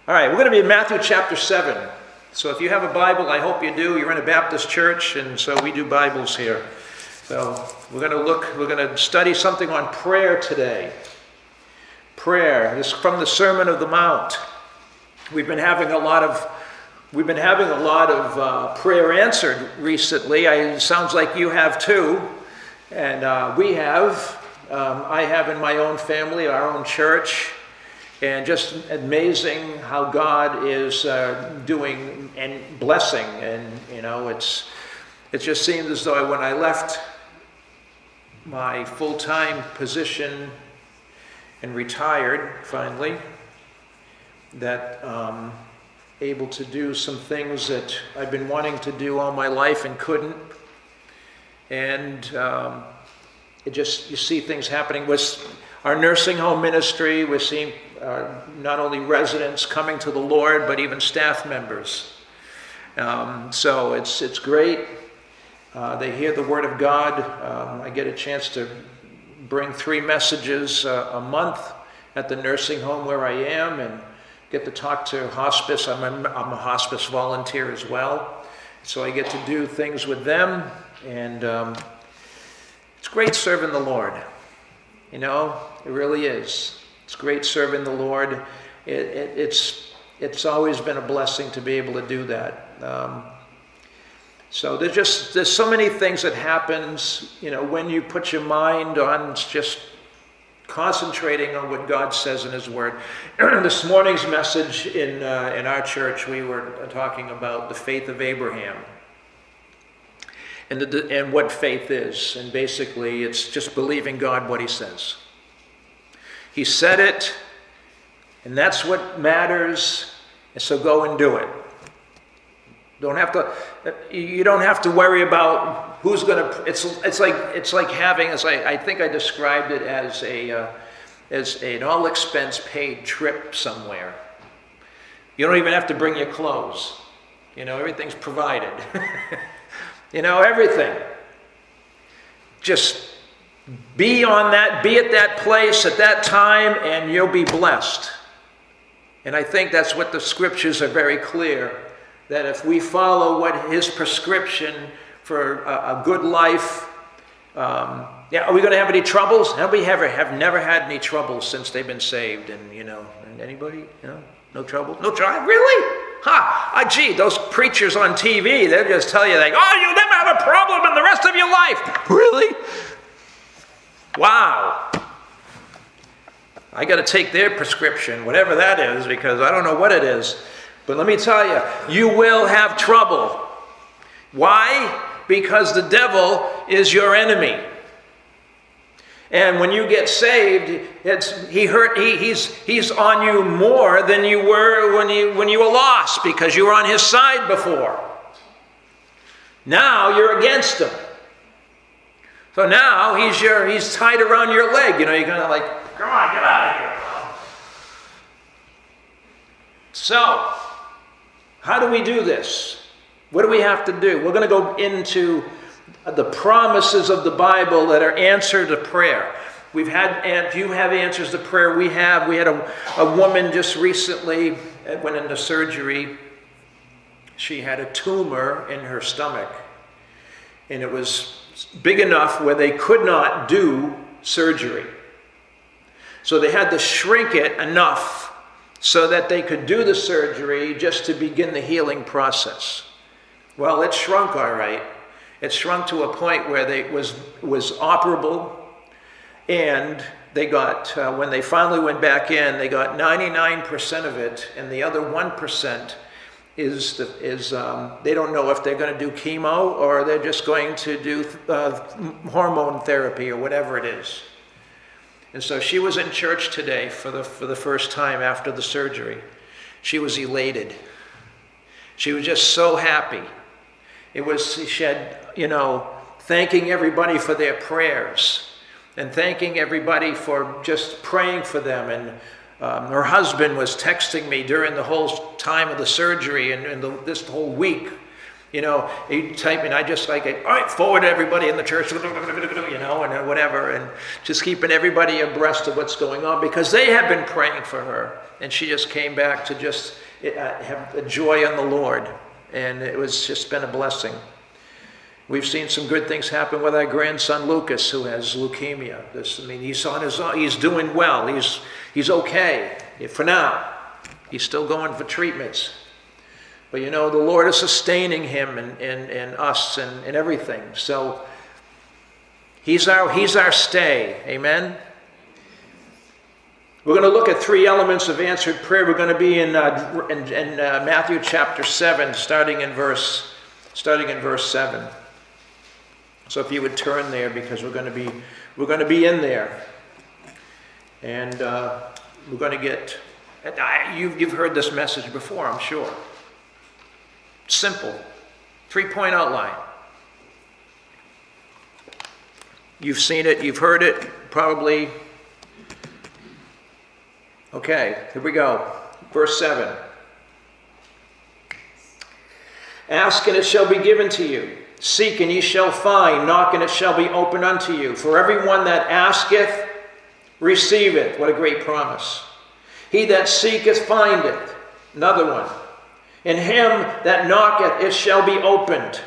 All right, we're going to be in Matthew chapter 7. So if you have a Bible, I hope you do. You're in a Baptist church, and so we do Bibles here. So we're going to study something on prayer today. Prayer. This is from the Sermon of the Mount. We've been having a lot of prayer answered recently. It sounds like you have too, and we have. I have in my own family, our own church. And just amazing how God is doing and blessing. And, it just seems as though when I left my full-time position and retired, finally, that able to do some things that I've been wanting to do all my life and couldn't. And you see things happening with our nursing home ministry. We're seeing not only residents coming to the Lord, but even staff members. So it's great. They hear the Word of God. I get a chance to bring 3 messages a month at the nursing home where I am, and get to talk to hospice. I'm a hospice volunteer as well, so I get to do things with them, and it's great serving the Lord. It really is. It's great serving the Lord. It's always been a blessing to be able to do that. So there's so many things that happens, when you put your mind on just concentrating on what God says in His Word. This morning's message in our church, we were talking about the faith of Abraham. And what faith is. And basically, it's just believing God what He says. He said it, and that's what matters, and so go and do it. You don't have to worry about who's going to. It's like having, I think I described it as an all expense paid trip somewhere. You don't even have to bring your clothes. Everything's provided. Everything. Just be at that place at that time, and you'll be blessed. And I think that's what the scriptures are very clear, that if we follow what His prescription for a good life, are we going to have any troubles? We have never had any troubles since they've been saved. And, and anybody, no trouble? No trouble? Really? Gee, those preachers on TV, they'll just tell you, you'll never have a problem in the rest of your life. Really? Wow. I got to take their prescription, whatever that is, because I don't know what it is. But let me tell you, you will have trouble. Why? Because the devil is your enemy. And when you get saved, he's on you more than you were when you were lost, because you were on his side before. Now you're against him. So now he's tied around your leg. You're kind of like, come on, get out of here. So, how do we do this? What do we have to do? We're going to go into the promises of the Bible that are answer to prayer. You have answers to prayer. We had a woman just recently went into surgery. She had a tumor in her stomach, and it was big enough where they could not do surgery. So they had to shrink it enough so that they could do the surgery just to begin the healing process. Well, it shrunk all right. It shrunk to a point where it was operable, and they got, when they finally went back in, they got 99% of it, and the other 1% is they don't know if they're going to do chemo or they're just going to do hormone therapy or whatever it is. And so she was in church today for the first time after the surgery. She was elated. She was just so happy. She had, thanking everybody for their prayers and thanking everybody for just praying for them. And her husband was texting me during the whole time of the surgery and this whole week, he'd type, and I just all right, forward to everybody in the church, and whatever, and just keeping everybody abreast of what's going on, because they have been praying for her, and she just came back to just have a joy in the Lord, and it was just been a blessing. We've seen some good things happen with our grandson Lucas, who has leukemia. He's doing well. He's okay for now. He's still going for treatments. But the Lord is sustaining him and us and everything. So he's our stay. Amen. We're going to look at 3 elements of answered prayer. We're going to be in Matthew chapter 7, starting in verse 7. So if you would turn there, because we're going to be in there, and we're going to get. You've heard this message before, I'm sure. Simple, 3-point outline. You've seen it, you've heard it, probably. Okay, here we go. Verse 7. Ask and it shall be given to you. Seek and ye shall find. Knock and it shall be opened unto you. For everyone that asketh, receiveth. What a great promise. He that seeketh, findeth. Another one. And him that knocketh, it shall be opened.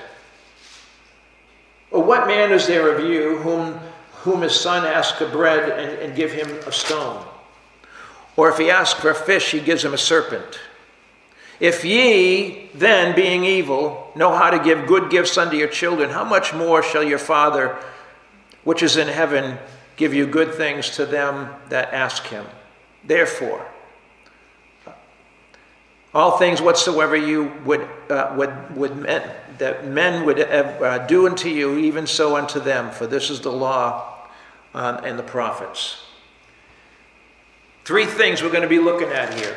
Or what man is there of you whom his son asks of bread and give him a stone? Or if he asks for a fish, he gives him a serpent. If ye, then, being evil, know how to give good gifts unto your children, how much more shall your Father, which is in heaven, give you good things to them that ask him? Therefore, all things whatsoever you would men would do unto you, even so unto them, for this is the law and the prophets. 3 things we're going to be looking at here.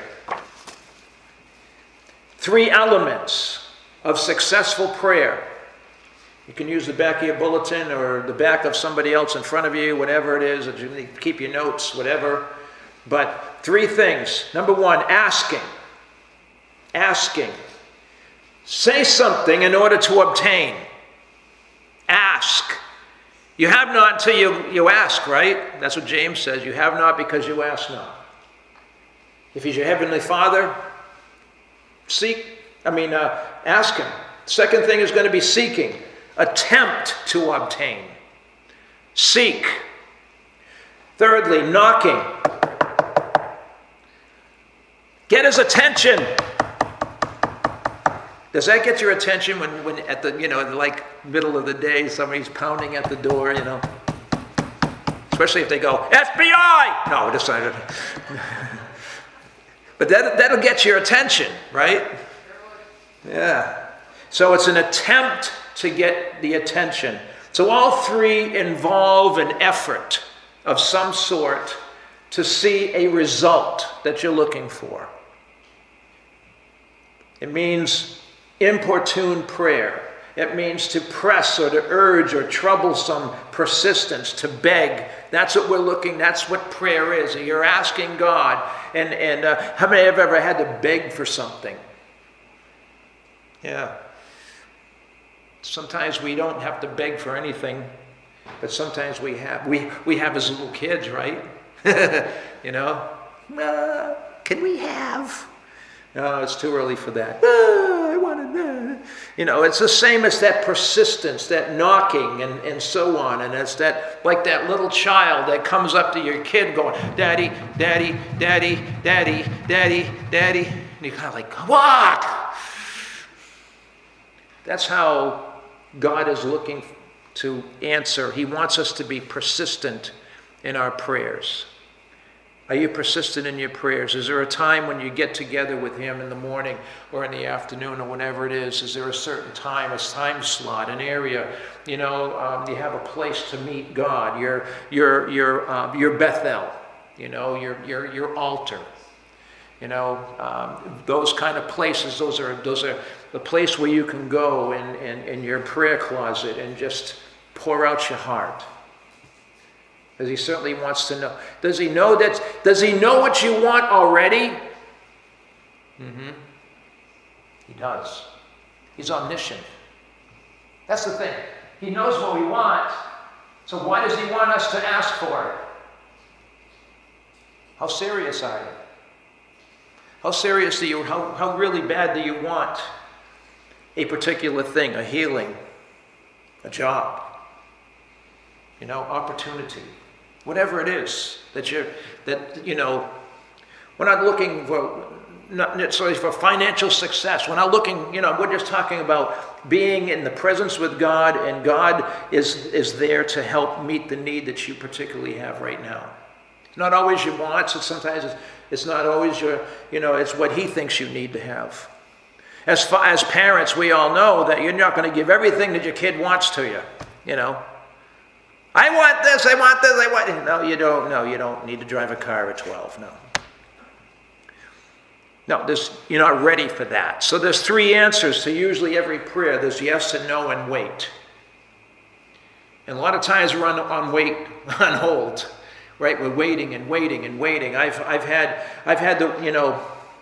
3 elements of successful prayer. You can use the back of your bulletin or the back of somebody else in front of you, whatever it is, that you keep your notes, whatever. But 3 things. Number 1, asking. Asking. Say something in order to obtain. Ask. You have not until you ask, right? That's what James says. You have not because you ask not. If he's your heavenly Father, ask him. Second thing is going to be seeking. Attempt to obtain. Seek. Thirdly, knocking. Get his attention. Does that get your attention when at the middle of the day somebody's pounding at the door, Especially if they go, FBI! No, just but that'll get your attention, right? Yeah. So it's an attempt to get the attention. So all 3 involve an effort of some sort to see a result that you're looking for. It means importune prayer. It means to press or to urge or troublesome persistence, to beg. That's what we're looking, that's what prayer is. You're asking God. And how many have ever had to beg for something? Yeah. Sometimes we don't have to beg for anything, but sometimes we have. We have as little kids, right? Can we have? No, it's too early for that. I wanted that. It's the same as that persistence, that knocking and so on. And it's like that little child that comes up to your kid going, Daddy, Daddy, Daddy, Daddy, Daddy, Daddy. And you're kind of like, what? That's how God is looking to answer. He wants us to be persistent in our prayers. Are you persistent in your prayers? Is there a time when you get together with him in the morning or in the afternoon or whenever it is? Is there a certain time, a time slot, an area? You have a place to meet God. Your Bethel. Your altar. Those kind of places. Those are the place where you can go in your prayer closet and just pour out your heart. Because he certainly wants to know. Does he know what you want already? Mm-hmm. He does. He's omniscient. That's the thing. He knows what we want, so why does he want us to ask for it? How serious are you? How serious do you, how really bad do you want a particular thing, a healing, a job, opportunity, whatever it is we're not looking for, not necessarily for financial success. We're not looking, we're just talking about being in the presence with God, and God is there to help meet the need that you particularly have right now. It's not always your wants, sometimes it's not always your, it's what he thinks you need to have. As parents, we all know that you're not going to give everything that your kid wants to you, I want this, I want this, I want... No, you don't. No, you don't need to drive a car at 12, no. No, you're not ready for that. So there's 3 answers to usually every prayer. There's yes and no and wait. And a lot of times we're on hold, right? We're waiting and waiting and waiting. I've had the,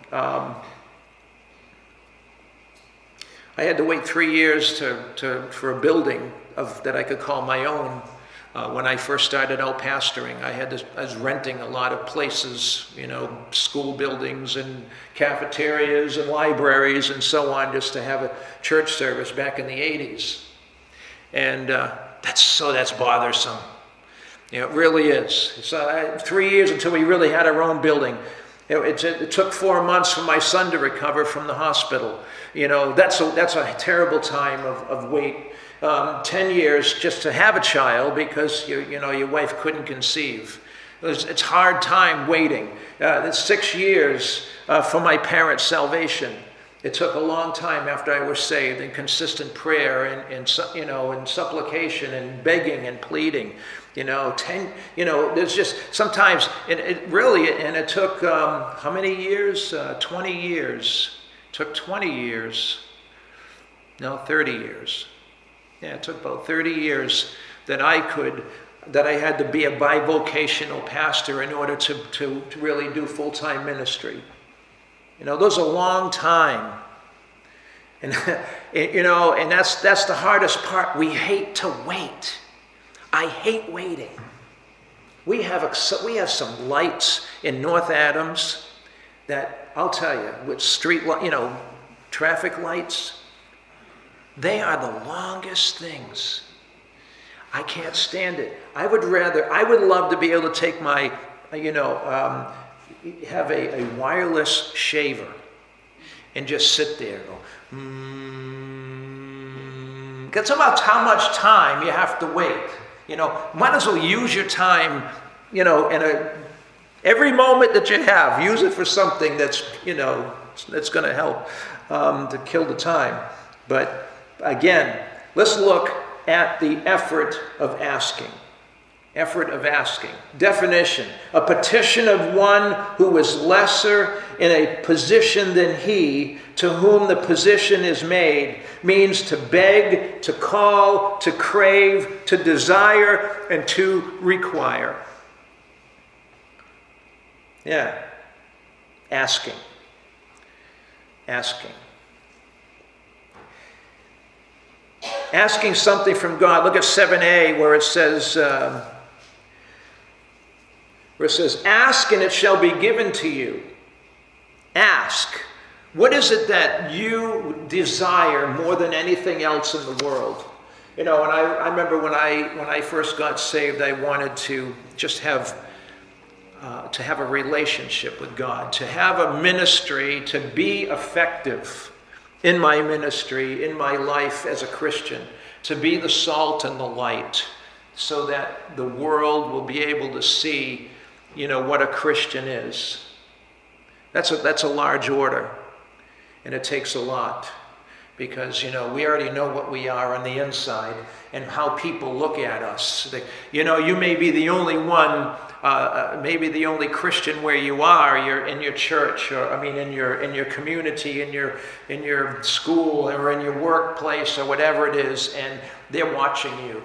I had to wait 3 years for a building that I could call my own. When I first started out pastoring, I was renting a lot of places, school buildings and cafeterias and libraries and so on, just to have a church service back in the 80s. And that's bothersome. It really is. It's 3 years until we really had our own building. It took 4 months for my son to recover from the hospital. That's a terrible time of wait. 10 years just to have a child because your wife couldn't conceive. It's hard time waiting. It's 6 years for my parents' salvation. It took a long time after I was saved, in consistent prayer and supplication and begging and pleading. There's just sometimes it took how many years? 20 years. It took 20 years. No, 30 years. Yeah, it took about 30 years that I had to be a bivocational pastor in order to really do full-time ministry. Those are a long time. And, and that's the hardest part. We hate to wait. I hate waiting. We have some lights in North Adams that, I'll tell you, with traffic lights, they are the longest things. I can't stand it. I would love to be able to take my, have a wireless shaver and just sit there and go, It's about how much time you have to wait. Might as well use your time, every moment that you have, use it for something that's going to help to kill the time. But again, let's look at the effort of asking. Effort of asking. Definition: a petition of one who is lesser in a position than he to whom the petition is made, means to beg, to call, to crave, to desire, and to require. Yeah. Asking. Asking. Asking something from God. Look at 7a where it says, ask and it shall be given to you. Ask. What is it that you desire more than anything else in the world? And I remember when I first got saved, I wanted to just have a relationship with God, to have a ministry, to be effective in my ministry, in my life as a Christian, to be the salt and the light, so that the world will be able to see, what a Christian is. That's a large order, and it takes a lot, because, we already know what we are on the inside and how people look at us. You may be the only one, maybe the only Christian where you are. You're in your church, or in your community, in your school, or in your workplace, or whatever it is, and they're watching you.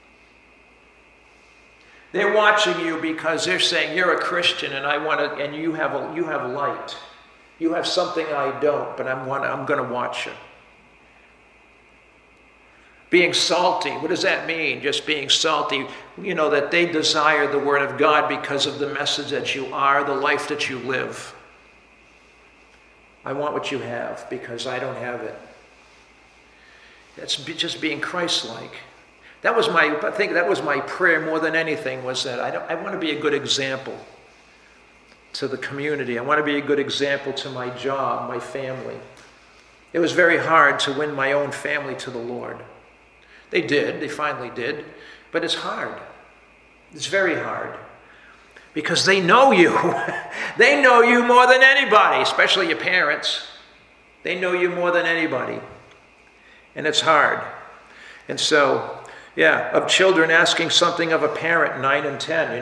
They're watching you because they're saying you're a Christian, and you have light. You have something I don't, but I'm going to watch you. Being salty, what does that mean? Just being salty, that they desire the Word of God because of the message that you are, the life that you live. I want what you have because I don't have it. That's just being Christ-like. I think that was my prayer more than anything, was that I want to be a good example to the community. I want to be a good example to my job, my family. It was very hard to win my own family to the Lord. They finally did, but it's hard. It's very hard because they know you. They know you more than anybody, especially your parents. They know you more than anybody, and it's hard. And so, of children asking something of a parent, 9 and 10.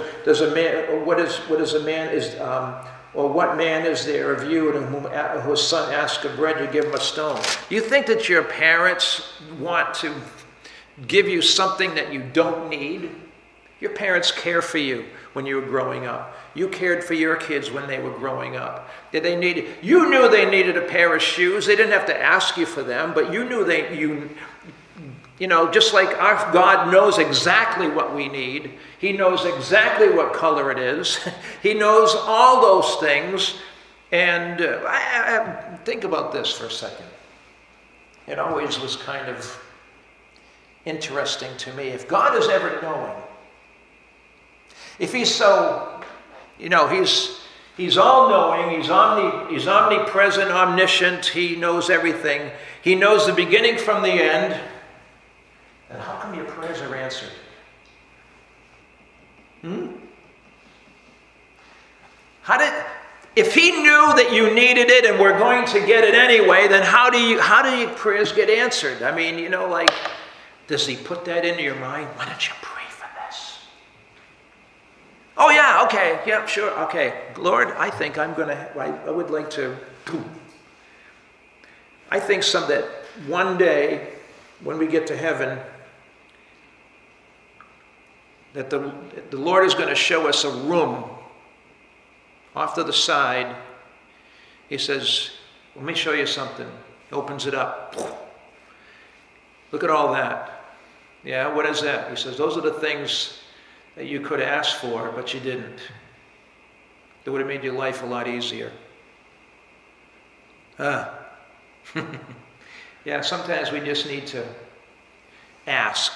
What man is there of you whose son asks of bread, you give him a stone? Do you think that your parents want to give you something that you don't need? Your parents care for you when you were growing up. You cared for your kids when they were growing up. You knew they needed a pair of shoes. They didn't have to ask you for them, but you knew just like our God knows exactly what we need. He knows exactly what color it is. He knows all those things. And I think about this for a second. It always was kind of interesting to me. If God is ever knowing, if he's so, he's all-knowing, he's omnipresent, omniscient, he knows everything. He knows the beginning from the end. And how come your prayers are answered? If he knew that you needed it and were going to get it anyway, then how do your prayers get answered? I mean, does he put that into your mind? Why don't you pray for this? Oh yeah, okay, yeah, sure, okay. Lord, I think I would like to. I think that one day when we get to heaven, that the Lord is going to show us a room off to the side. He says, let me show you something. He opens it up. Look at all that. Yeah, what is that? He says, those are the things that you could ask for, but you didn't. It would have made your life a lot easier. Yeah, sometimes we just need to ask.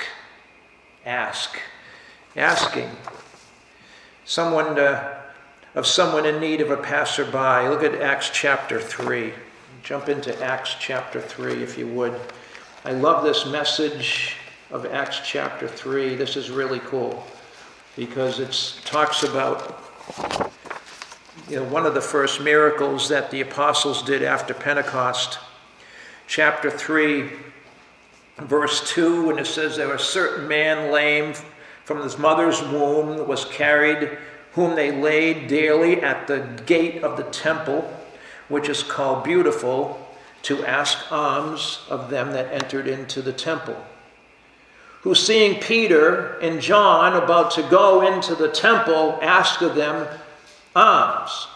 Asking someone in need of a passerby. Look at Acts chapter 3. Jump into Acts chapter 3 if you would. I love this message of Acts chapter 3. This is really cool because it talks about one of the first miracles that the apostles did after Pentecost. Chapter 3, verse 2, when it says there was a certain man lame from his mother's womb was carried, whom they laid daily at the gate of the temple, which is called Beautiful, to ask alms of them that entered into the temple. Who, seeing Peter and John about to go into the temple, asked of them alms.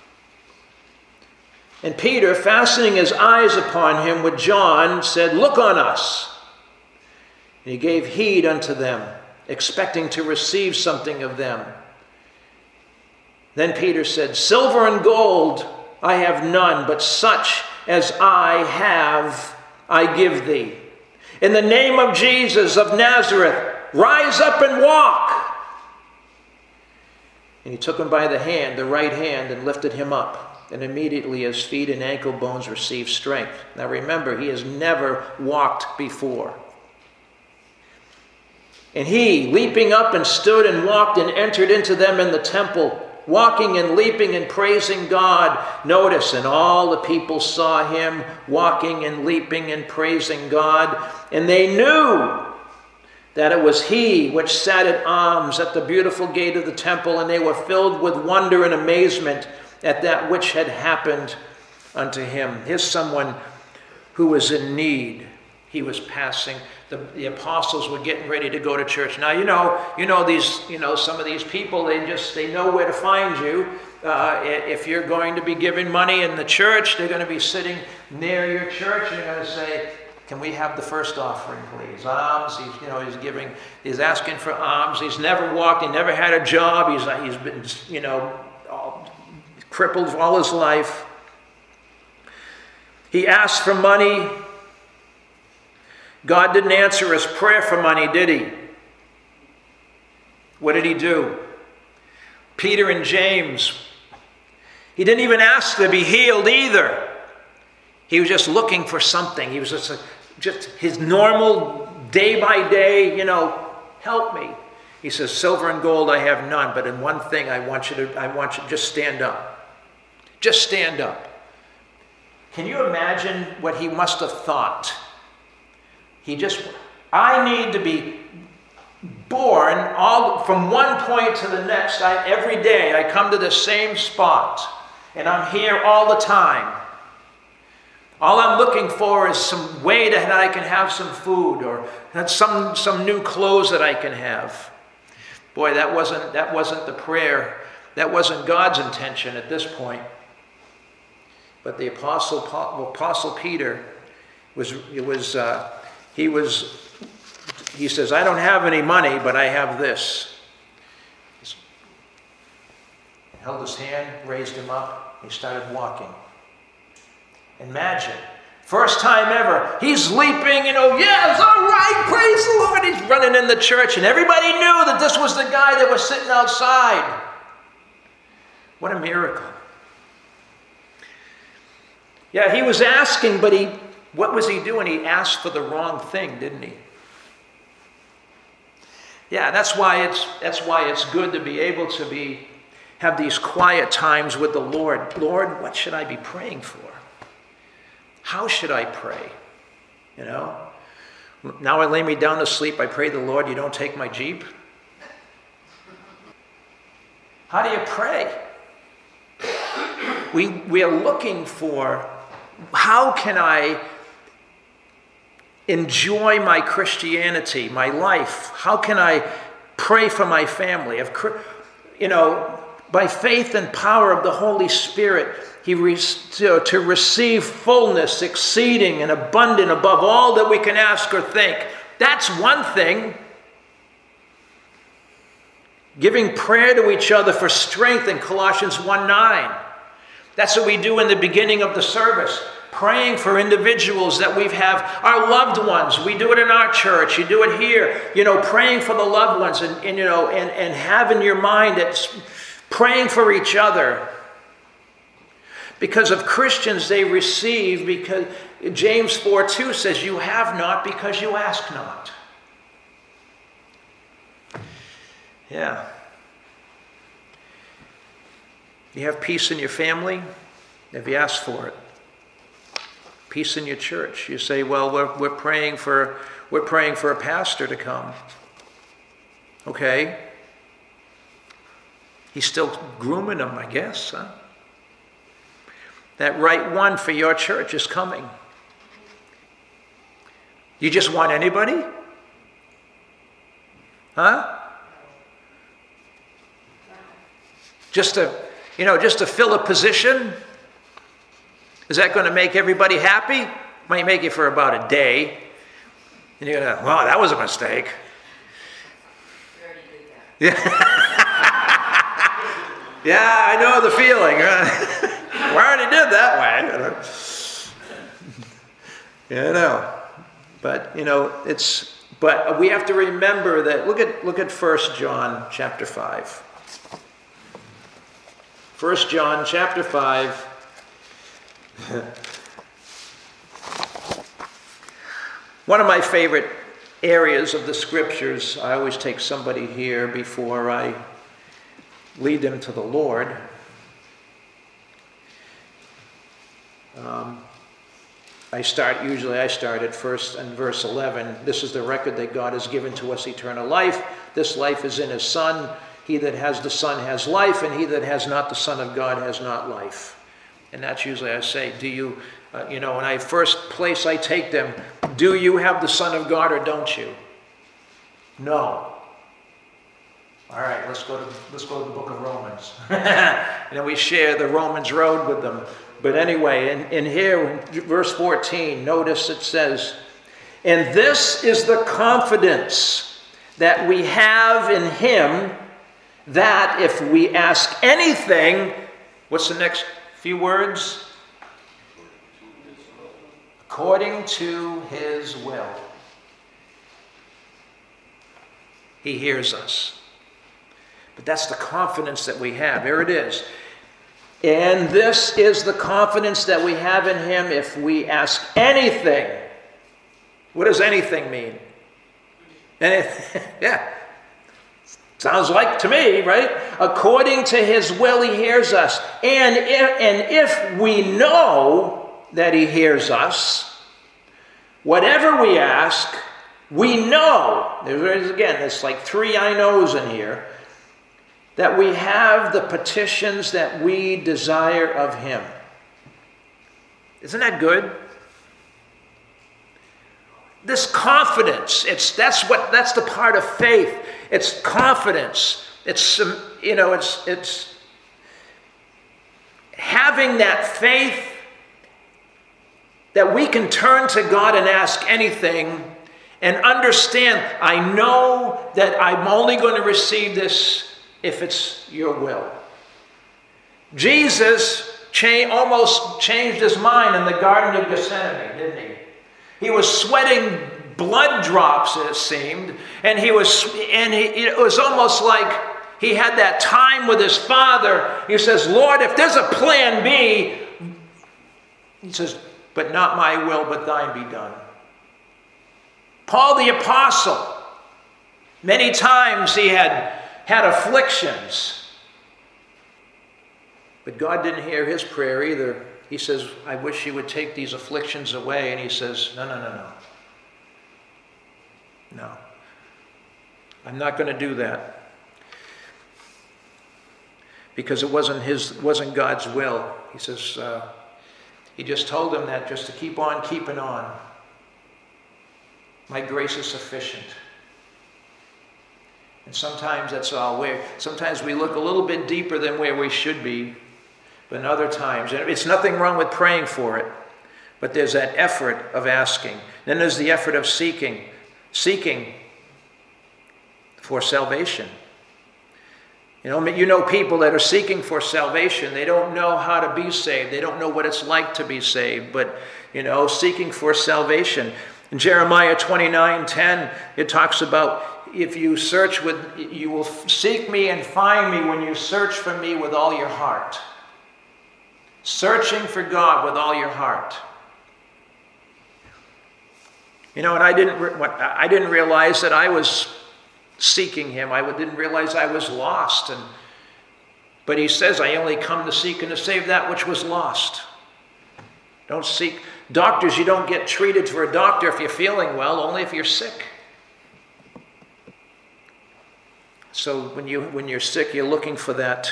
And Peter, fastening his eyes upon him with John, said, look on us. And he gave heed unto them, expecting to receive something of them. Then Peter said, silver and gold I have none, but such as I have I give thee. In the name of Jesus of Nazareth, rise up and walk. And he took him by the hand, the right hand, and lifted him up. And immediately his feet and ankle bones received strength. Now remember, he has never walked before. And he, leaping up and stood and walked and entered into them in the temple, walking and leaping and praising God. Notice, and all the people saw him walking and leaping and praising God. And they knew that it was he which sat at alms at the beautiful gate of the temple. And they were filled with wonder and amazement at that which had happened unto him. Here's someone who was in need. He was passing. The apostles were getting ready to go to church. Now, some of these people, they know where to find you. If you're going to be giving money in the church, they're going to be sitting near your church and they're going to say, Can we have the first offering, please? Alms. He's asking for alms. He's never walked. He never had a job. He's been, crippled all his life. He asked for money. God didn't answer his prayer for money, did he? What did he do? Peter and James, he didn't even ask to be healed either. He was just looking for something. He was just his normal day by day, help me. He says, silver and gold I have none, but in one thing I want you to just stand up. Just stand up. Can you imagine what he must have thought? I need to be born from one point to the next. Every day I come to the same spot, and I'm here all the time. All I'm looking for is some way that I can have some food or some new clothes that I can have. Boy, that wasn't the prayer. That wasn't God's intention at this point. But the Apostle Peter he says, I don't have any money, but I have this. He held his hand, raised him up, he started walking. Imagine, first time ever, he's leaping, yes, all right, praise the Lord. He's running in the church, and everybody knew that this was the guy that was sitting outside. What a miracle. Yeah, he was asking, but what was he doing? He asked for the wrong thing, didn't he? Yeah, that's why it's good to be able to have these quiet times with the Lord. Lord, what should I be praying for? How should I pray? Now I lay me down to sleep, I pray the Lord, you don't take my Jeep. How do you pray? We are looking for, how can I enjoy my Christianity, my life? How can I pray for my family? By faith and power of the Holy Spirit, to receive fullness, exceeding and abundant above all that we can ask or think. That's one thing. Giving prayer to each other for strength in Colossians 1:9. That's what we do in the beginning of the service. Praying for individuals that we have, our loved ones. We do it in our church. You do it here. Praying for the loved ones and have in your mind that praying for each other. Because of Christians, they receive, because James 4:2 says, you have not because you ask not. Yeah. You have peace in your family? Have you asked for it? Peace in your church. You say, well, we're praying for a pastor to come. Okay. He's still grooming them, I guess, huh? That right one for your church is coming. You just want anybody? Huh? Just to fill a position? Is that going to make everybody happy? Might make it for about a day. And you're going to, wow, that was a mistake. We already did that. Yeah, I know the feeling. We already did that way. But, but we have to remember that, look at 1 John chapter 5. 1 John chapter 5. One of my favorite areas of the scriptures, I always take somebody here before I lead them to the Lord. I start at first in verse 11. This is the record that God has given to us, eternal life. This life is in his Son. He that has the Son has life, and he that has not the Son of God has not life. And that's usually I say, do you, when first place I take them, do you have the Son of God or don't you? No. All right, let's go to the book of Romans. And then we share the Romans road with them. But anyway, in here, verse 14, notice it says, And this is the confidence that we have in him, that if we ask anything, what's the next few words? According to his will. He hears us. But that's the confidence that we have. Here it is. And this is the confidence that we have in him if we ask anything. What does anything mean? Yeah. Sounds like to me, right? According to his will, he hears us. And if we know that he hears us, whatever we ask, we know. There's again, there's like 3 I knows in here. That we have the petitions that we desire of him. Isn't that good? This confidence, that's the part of faith. It's confidence. It's having that faith that we can turn to God and ask anything and understand, I know that I'm only going to receive this if it's your will. Jesus almost changed his mind in the Garden of Gethsemane, didn't he? He was sweating blood drops, it seemed, and it was almost like he had that time with his Father. He says, Lord, if there's a plan B, he says, but not my will, but thine be done. Paul the Apostle, many times he had afflictions, but God didn't hear his prayer either. He says, I wish you would take these afflictions away. And he says, no. No. I'm not going to do that. Because it wasn't God's will. He says, he just told him that just to keep on keeping on. My grace is sufficient. And sometimes that's all. Sometimes we look a little bit deeper than where we should be. But in other times, and it's nothing wrong with praying for it, but there's that effort of asking. Then there's the effort of seeking for salvation. You know people that are seeking for salvation. They don't know how to be saved. They don't know what it's like to be saved, but, seeking for salvation. In Jeremiah 29:10, it talks about, if you you will seek me and find me when you search for me with all your heart. Searching for God with all your heart. And I didn't realize that I was seeking him. I didn't realize I was lost. But he says, I only come to seek and to save that which was lost. Don't seek doctors. You don't get treated for a doctor if you're feeling well, only if you're sick. So when you're sick, you're looking for that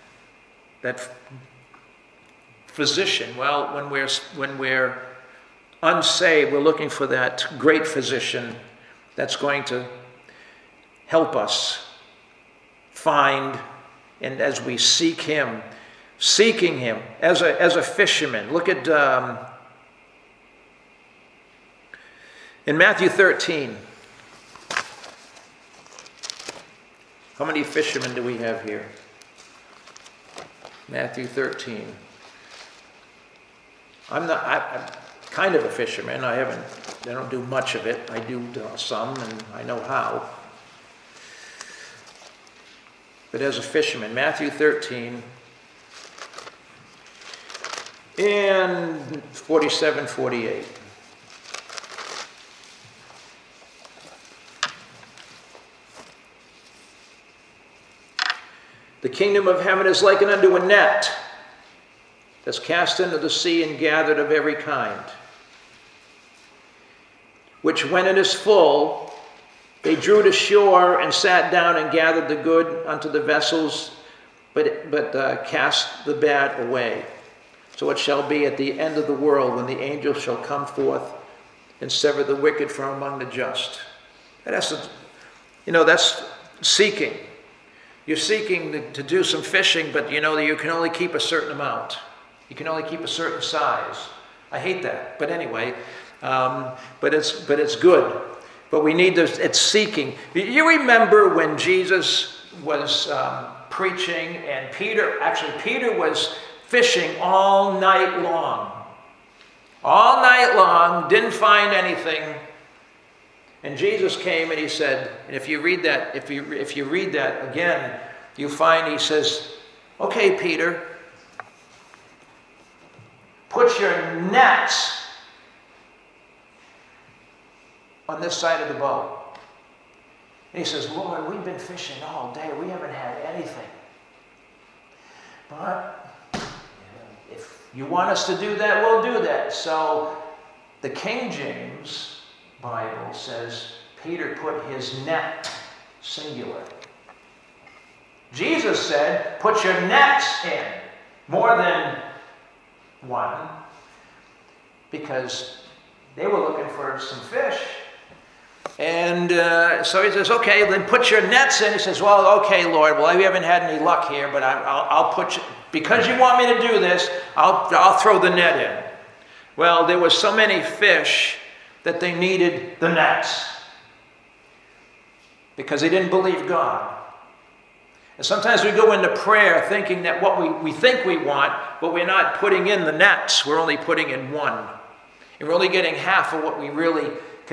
physician. Well, when we're unsaved, we're looking for that great physician that's going to help us find, and as we seek him, seeking him as a fisherman. Look at in Matthew 13. How many fishermen do we have here? Matthew 13. I'm kind of a fisherman. I don't do much of it. I do some, and I know how. But as a fisherman, Matthew 13 and 47, 48. The kingdom of heaven is likened unto a net that's cast into the sea and gathered of every kind, which when it is full, they drew to shore and sat down and gathered the good unto the vessels, but cast the bad away. So it shall be at the end of the world, when the angel shall come forth and sever the wicked from among the just. That's seeking. You're seeking to do some fishing, but you can only keep a certain amount. You can only keep a certain size. I hate that. But anyway, but it's good. But we need to, it's seeking. You remember when Jesus was preaching and Peter was fishing all night long. All night long, didn't find anything. And Jesus came and he said, and if you read that, if you read that again, you find he says, okay, Peter, put your nets on this side of the boat. And he says, Lord, we've been fishing all day. We haven't had anything. But if you want us to do that, we'll do that. So the King James Bible says Peter put his net, singular. Jesus said, put your nets in, more than one, because they were looking for some fish. And so he says, okay, then put your nets in. He says, well, okay, Lord, well, we haven't had any luck here, but I'll put you, because you want me to do this, I'll throw the net in. Well, there was so many fish that they needed the nets because they didn't believe God. And sometimes we go into prayer thinking that what we think we want, but we're not putting in the nets. We're only putting in one. And we're only getting half of what we really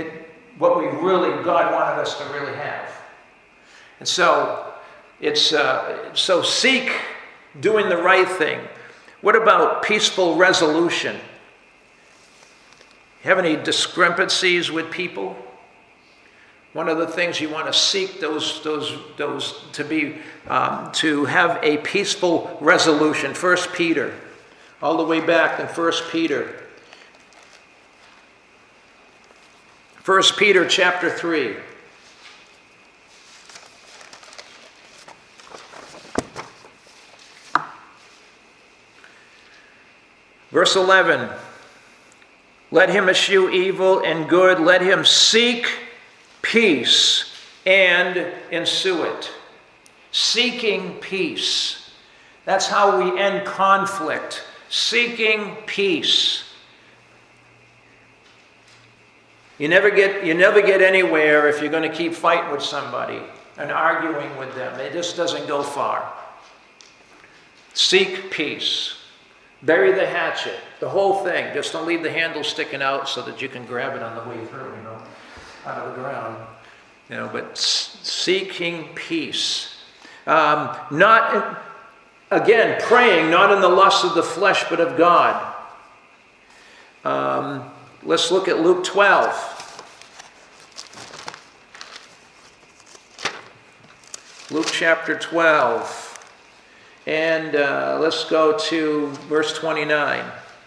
God wanted us to really have. And so so seek doing the right thing. What about peaceful resolution? You have any discrepancies with people? One of the things you want to seek those to be to have a peaceful resolution. 1 Peter, all the way back in 1 Peter. 1 Peter chapter 3. Verse 11. Let him eschew evil and good. Let him seek peace and ensue it. Seeking peace. That's how we end conflict. Seeking peace. You never get anywhere if you're going to keep fighting with somebody and arguing with them. It just doesn't go far. Seek peace. Bury the hatchet, the whole thing. Just don't leave the handle sticking out so that you can grab it on the way through, out of the ground. But seeking peace. Not, again, praying not in the lust of the flesh, but of God. Let's look at Luke 12. Luke chapter 12. And let's go to verse 29.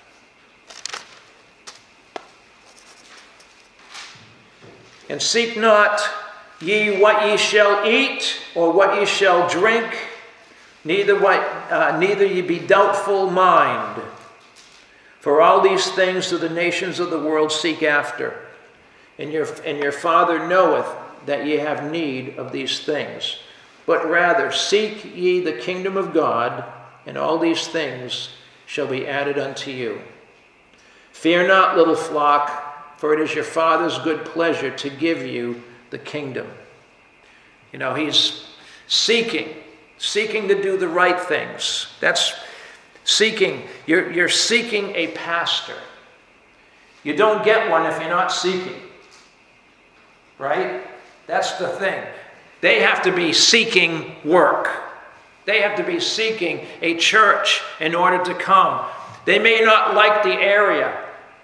And seek not ye what ye shall eat, or what ye shall drink, neither ye be doubtful mind. For all these things do the nations of the world seek after. And your Father knoweth that ye have need of these things. But rather seek ye the kingdom of God, and all these things shall be added unto you. Fear not, little flock, for it is your Father's good pleasure to give you the kingdom. He's seeking to do the right things. That's seeking. You're seeking a pastor. You don't get one if you're not seeking. Right? That's the thing. They have to be seeking work. They have to be seeking a church in order to come. They may not like the area,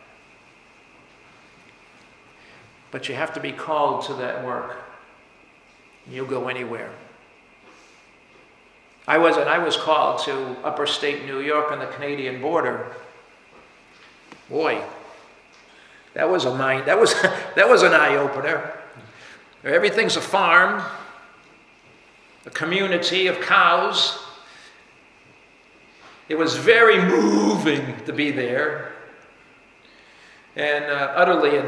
but you have to be called to that work. You'll go anywhere. I was called to upper state New York on the Canadian border. Boy, that was an eye-opener. Everything's a farm, a community of cows. It was very moving to be there. And utterly,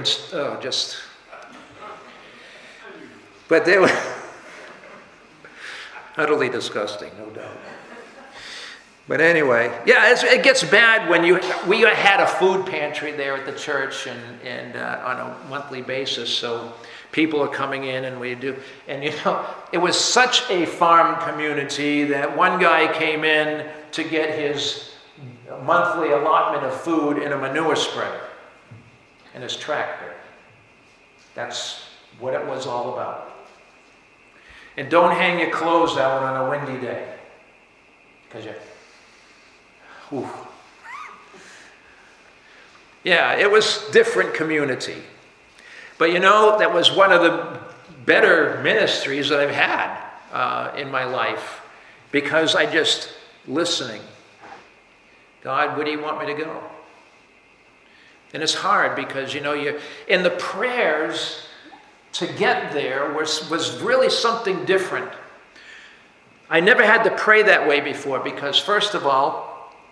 but they were utterly disgusting, no doubt. But anyway, yeah, it gets bad when we had a food pantry there at the church and on a monthly basis. So people are coming in and we do, and it was such a farm community that one guy came in to get his monthly allotment of food in a manure spreader in his tractor. That's what it was all about. And don't hang your clothes out on a windy day, because yeah, it was different community. But that was one of the better ministries that I've had in my life, because I just listening. God, where do you want me to go? And it's hard because, you're in the prayers to get there was really something different. I never had to pray that way before because, first of all,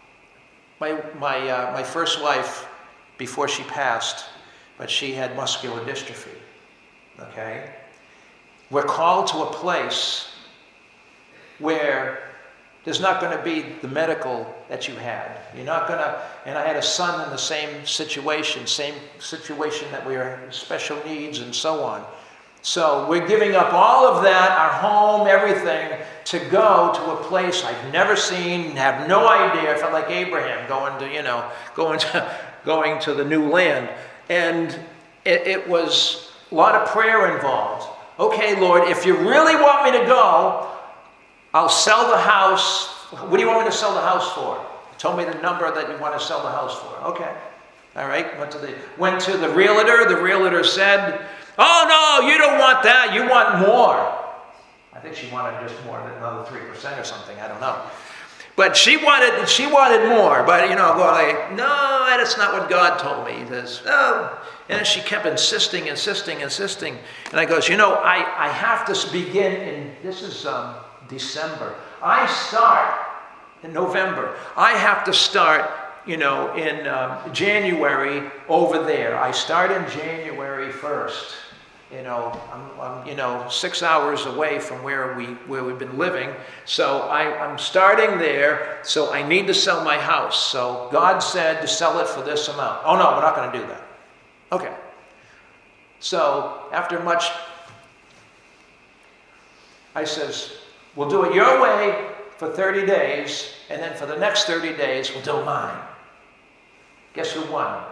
my first wife, before she passed, but she had muscular dystrophy, okay? We're called to a place where there's not going to be the medical that you had. You're not going to, and I had a son in the same situation that we were special needs and so on. So we're giving up all of that, our home, everything, to go to a place I've never seen, have no idea. I felt like Abraham going to the new land. And it was a lot of prayer involved. Okay, Lord, if you really want me to go, I'll sell the house. What do you want me to sell the house for? You told me the number that you want to sell the house for. Okay. All right. Went to the realtor. The realtor said, oh, no, you don't want that. You want more. I think she wanted just more than another 3% or something. I don't know. But she wanted more. But, going like, no, that's not what God told me. He says, oh. And she kept insisting. And I goes, I have to begin this is December. I start in November. I have to start, in January over there. I start in January 1st. I'm 6 hours away from where we've been living. So I'm starting there. So I need to sell my house. So God said to sell it for this amount. Oh no, we're not going to do that. Okay. So after much, I says, we'll do it your way for 30 days, and then for the next 30 days, we'll do mine. Guess who won?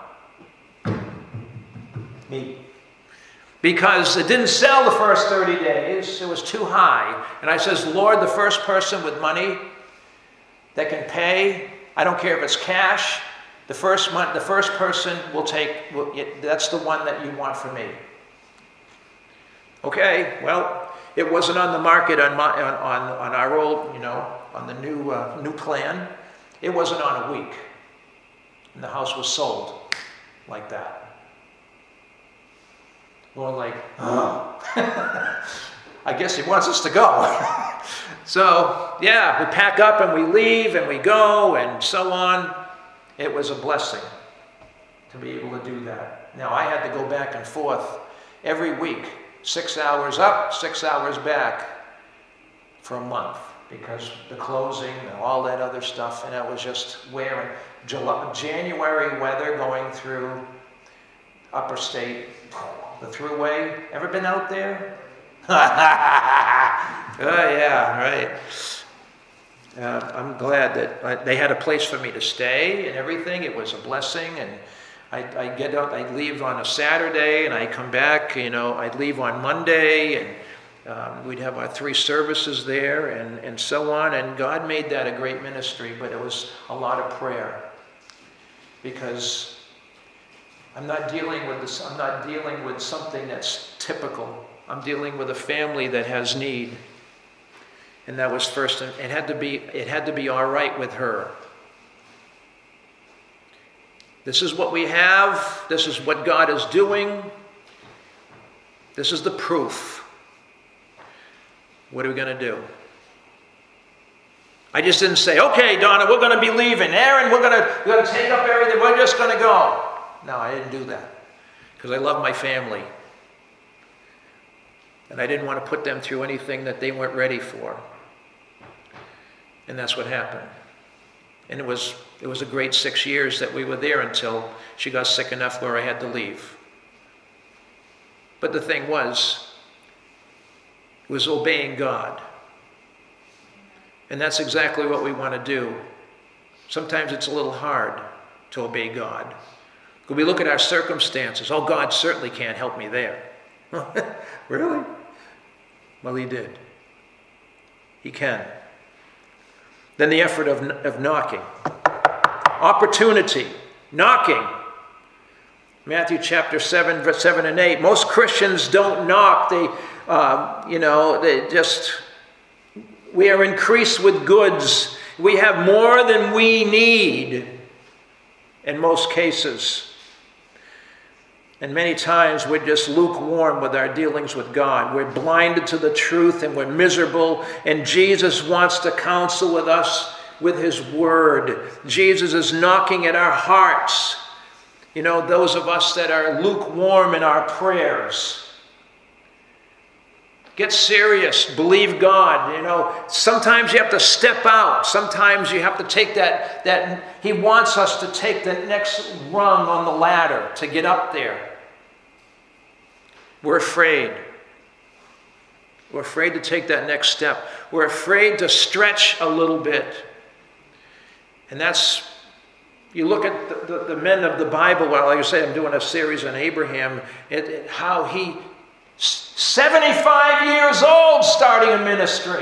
Me. Because it didn't sell the first 30 days. It was too high. And I says, Lord, the first person with money that can pay, I don't care if it's cash, the first person will take, that's the one that you want for me. Okay, well, it wasn't on the market on our old, on the new plan. It wasn't on a week. And the house was sold like that. We're like, oh. I guess he wants us to go. So, yeah, we pack up and we leave and we go and so on. It was a blessing to be able to do that. Now, I had to go back and forth every week, 6 hours up, 6 hours back for a month because the closing and all that other stuff, and it was just wearing. January weather going through upper state, the thruway. Ever been out there? Oh, yeah, right. I'm glad that they had a place for me to stay and everything. It was a blessing. And I get out, I leave on a Saturday, and I come back, I'd leave on Monday, and we'd have our 3 services there and so on. And God made that a great ministry, but it was a lot of prayer. Because I'm not dealing with this. I'm not dealing with something that's typical. I'm dealing with a family that has need, and that was first. It had to be all right with her. This is what we have. This is what God is doing. This is the proof. What are we going to do? I just didn't say, okay, Donna, we're going to be leaving. Aaron, we're going to take up everything. We're just going to go. No, I didn't do that because I love my family. And I didn't want to put them through anything that they weren't ready for. And that's what happened. And it was a great 6 years that we were there until she got sick enough where I had to leave. But the thing was obeying God. And that's exactly what we want to do. Sometimes it's a little hard to obey God. When we look at our circumstances, oh, God certainly can't help me there. Really? Well, he did. He can. Then the effort of knocking. Opportunity. Knocking. Matthew chapter 7, verse 7 and 8. Most Christians don't knock. We are increased with goods. We have more than we need in most cases. And many times we're just lukewarm with our dealings with God. We're blinded to the truth and we're miserable. And Jesus wants to counsel with us with his word. Jesus is knocking at our hearts. You know, those of us that are lukewarm in our prayers. Get serious. Believe God. You know, sometimes you have to step out. Sometimes you have to take that he wants us to take the next rung on the ladder to get up there. We're afraid. We're afraid to take that next step. We're afraid to stretch a little bit. And that's, you look at the men of the Bible, well, like I say, I'm doing a series on Abraham, how he, 75 years old, starting a ministry.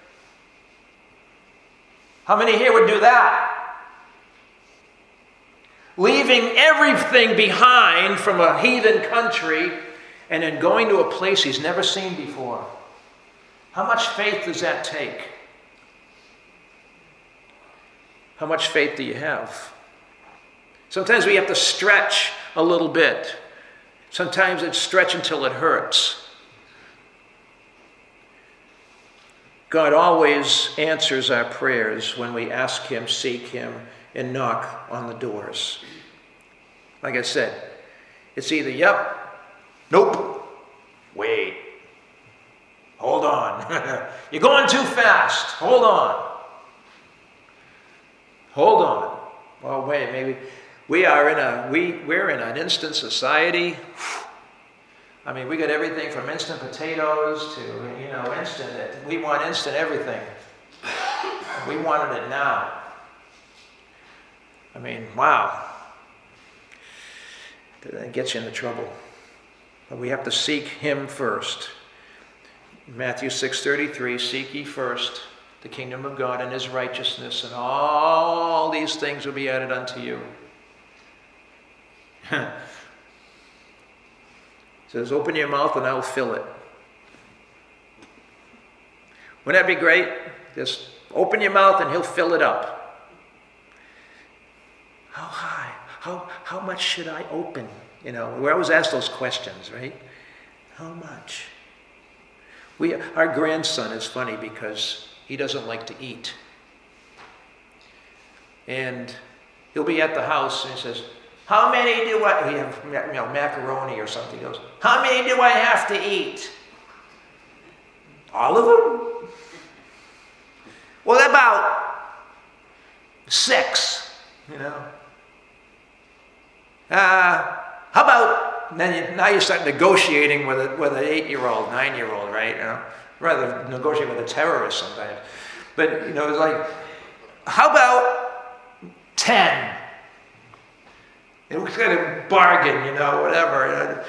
How many here would do that? Leaving everything behind from a heathen country and then going to a place he's never seen before. How much faith does that take? How much faith do you have? Sometimes we have to stretch a little bit. Sometimes it's stretch until it hurts. God always answers our prayers when we ask him, seek him, and knock on the doors. Like I said, it's either yep, nope, wait, hold on. You're going too fast. Hold on. Hold on. Well, wait, maybe we're in an instant society. I mean, we got everything from instant potatoes to, instant. We want instant everything. We wanted it now. I mean, wow. That gets you into trouble. But we have to seek him first. Matthew 6:33, seek ye first the kingdom of God and his righteousness, and all these things will be added unto you. It says, open your mouth and I'll fill it. Wouldn't that be great? Just open your mouth and he'll fill it up. How high? How much should I open? We always ask those questions, right? How much? Our grandson is funny because he doesn't like to eat. And he'll be at the house and he says, how many do I, we have macaroni or something. He goes, how many do I have to eat? All of them? Well, about 6, How about, now you start negotiating with an 8-year-old, 9-year-old, right? Rather negotiate with a terrorist sometimes. But, it's like, how about 10? And we kind of bargain, whatever.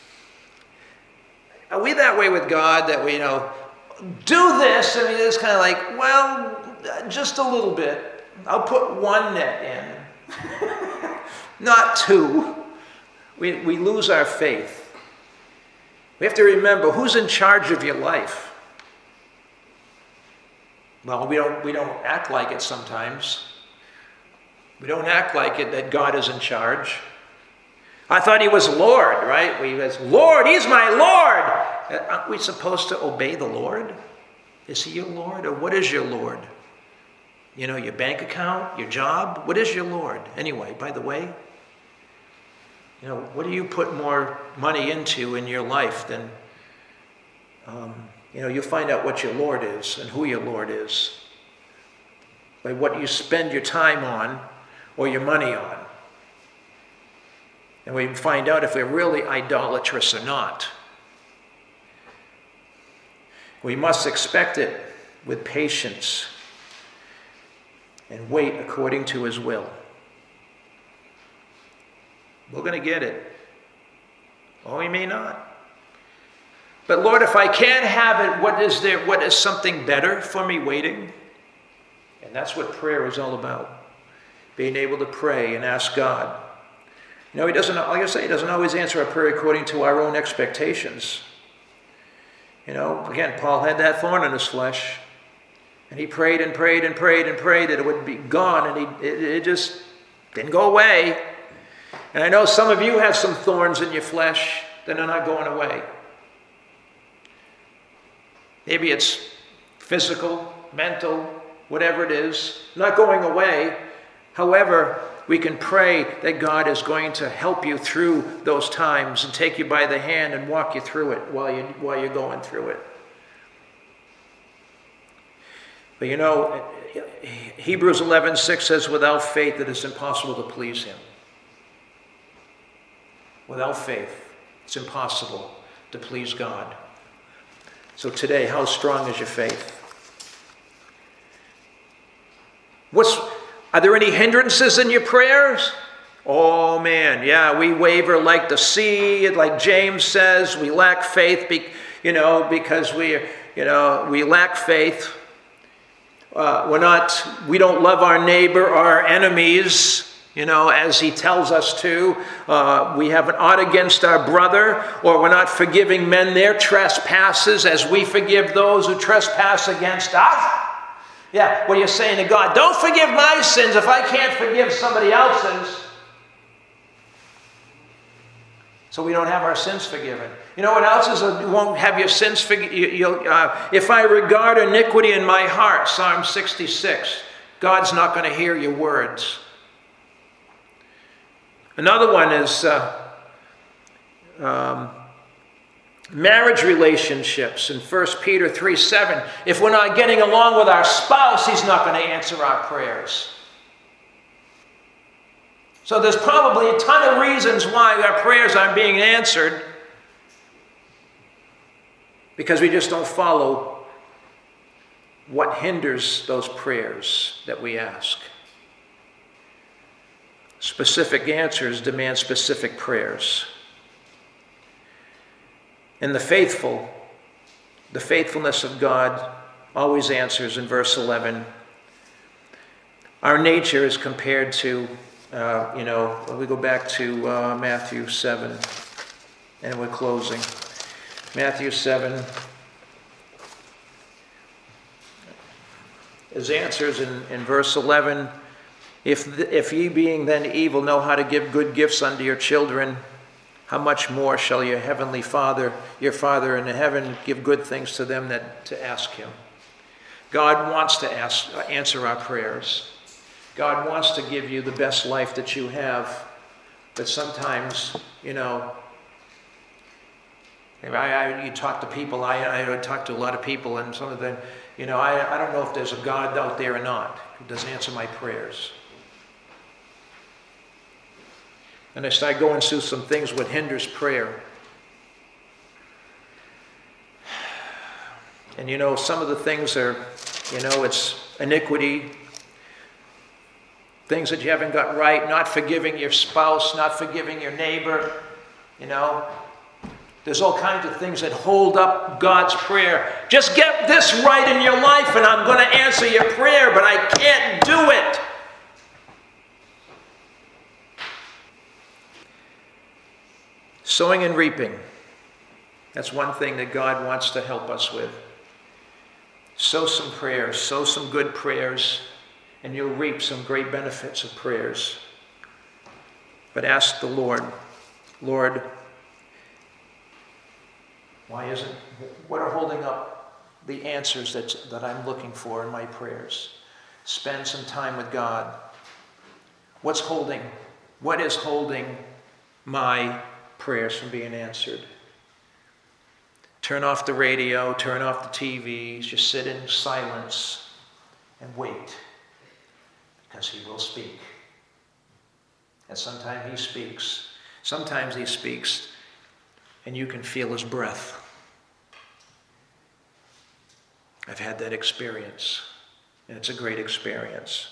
Are we that way with God that we, do this? I mean, it's kind of like, well, just a little bit. I'll put 1 net in, not 2. We lose our faith. We have to remember who's in charge of your life. Well, we don't act like it sometimes. We don't act like it that God is in charge. I thought he was Lord, right? We was, Lord, he's my Lord. Aren't we supposed to obey the Lord? Is he your Lord, or what is your Lord? Your bank account, your job? What is your Lord? Anyway, by the way, what do you put more money into in your life than, you'll find out what your Lord is and who your Lord is. by what you spend your time on or your money on. And we find out if we're really idolatrous or not. We must expect it with patience and wait according to his will. We're going to get it. Or we may not. But Lord, if I can't have it, what is something better for me waiting? And that's what prayer is all about. Being able to pray and ask God. You know, he doesn't, like I say, he doesn't always answer our prayer according to our own expectations. You know, again, Paul had that thorn in his flesh. And he prayed and prayed and prayed and prayed that it would be gone, and it just didn't go away. And I know some of you have some thorns in your flesh that are not going away. Maybe it's physical, mental, whatever it is, not going away. However, we can pray that God is going to help you through those times and take you by the hand and walk you through it while you're going through it. But you know, Hebrews 11:6 says, without faith it is impossible to please him. Without faith, it's impossible to please God. So today, how strong is your faith? Are there any hindrances in your prayers? Oh man, yeah, we waver like the sea, like James says. We lack faith, because we lack faith. We don't love our neighbor or our enemies, as he tells us to. We have an ought against our brother, or we're not forgiving men their trespasses as we forgive those who trespass against us. Yeah, what you're saying to God, don't forgive my sins if I can't forgive somebody else's. So we don't have our sins forgiven. You know what else is? You won't have your sins forgiven. If I regard iniquity in my heart, Psalm 66, God's not going to hear your words. Another one is marriage relationships in 1 Peter 3:7. If we're not getting along with our spouse, he's not going to answer our prayers. So there's probably a ton of reasons why our prayers aren't being answered, because we just don't follow what hinders those prayers that we ask. Specific answers demand specific prayers. And the faithfulness of God always answers in verse 11. Our nature is compared to, we go back to Matthew 7, and we're closing. Matthew 7. His answers in verse 11. If ye being then evil know how to give good gifts unto your children, how much more shall your heavenly Father, your Father in heaven, give good things to them that to ask him? God wants to answer our prayers. God wants to give you the best life that you have. But sometimes, you talk to people, I talk to a lot of people, and some of them, I don't know if there's a God out there or not who doesn't answer my prayers. And I start going through some things what hinders prayer. And some of the things are, it's iniquity, things that you haven't got right, not forgiving your spouse, not forgiving your neighbor, There's all kinds of things that hold up God's prayer. Just get this right in your life and I'm going to answer your prayer, but I can't do it. Sowing and reaping. That's one thing that God wants to help us with. Sow some prayers, sow some good prayers, and you'll reap some great benefits of prayers. But ask the Lord, Lord, what are holding up the answers that I'm looking for in my prayers? Spend some time with God. What is holding my prayers from being answered? Turn off the radio, turn off the TVs, just sit in silence and wait. because he will speak. And sometimes he speaks, and you can feel his breath. I've had that experience, and it's a great experience.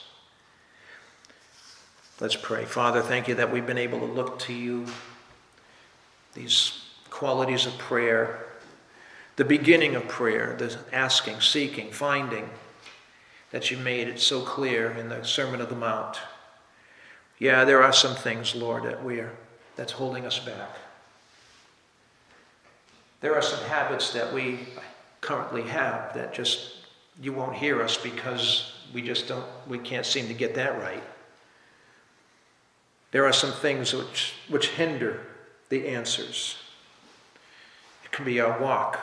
Let's pray. Father, thank you that we've been able to look to you, these qualities of prayer, the beginning of prayer, the asking, seeking, finding, that you made it so clear in the Sermon on the Mount. Yeah, there are some things, Lord, that's holding us back. There are some habits that we currently have that just, you won't hear us because we can't seem to get that right. There are some things which hinder the answers. It could be our walk.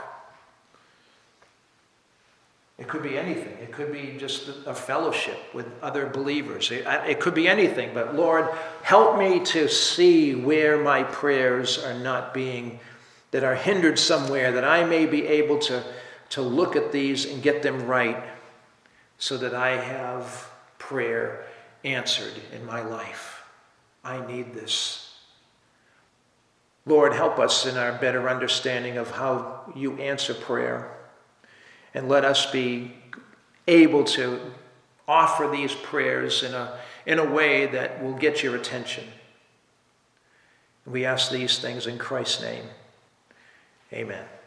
It could be anything. It could be just a fellowship with other believers. It could be anything. But Lord, help me to see where my prayers are that are hindered somewhere, that I may be able to look at these and get them right so that I have prayer answered in my life. I need this. Lord, help us in our better understanding of how you answer prayer. And let us be able to offer these prayers in a way that will get your attention. We ask these things in Christ's name. Amen.